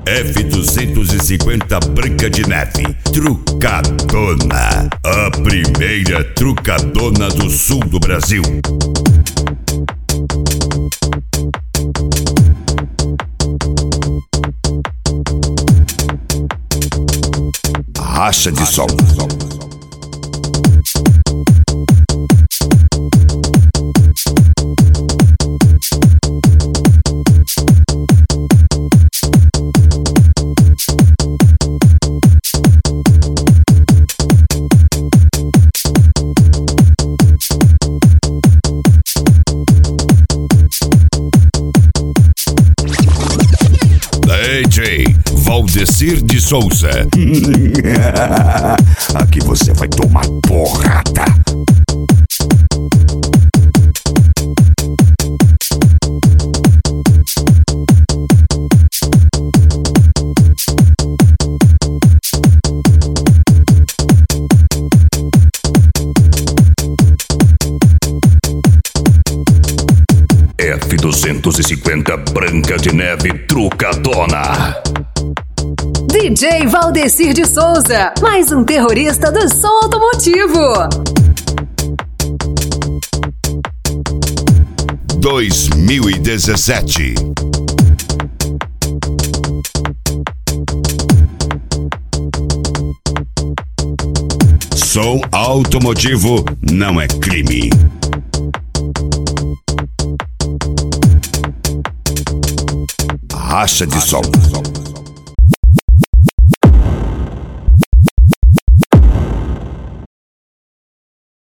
F250 Branca de Neve, trucadona. A primeira trucadona do sul do Brasil. Racha de sol. DJ Valdecir de Souza. Aqui você vai tomar porrada. F250 Branca de Neve, trucadona. DJ Valdecir de Souza, mais um terrorista do som automotivo. 2017. Som automotivo não é crime. Racha de sol.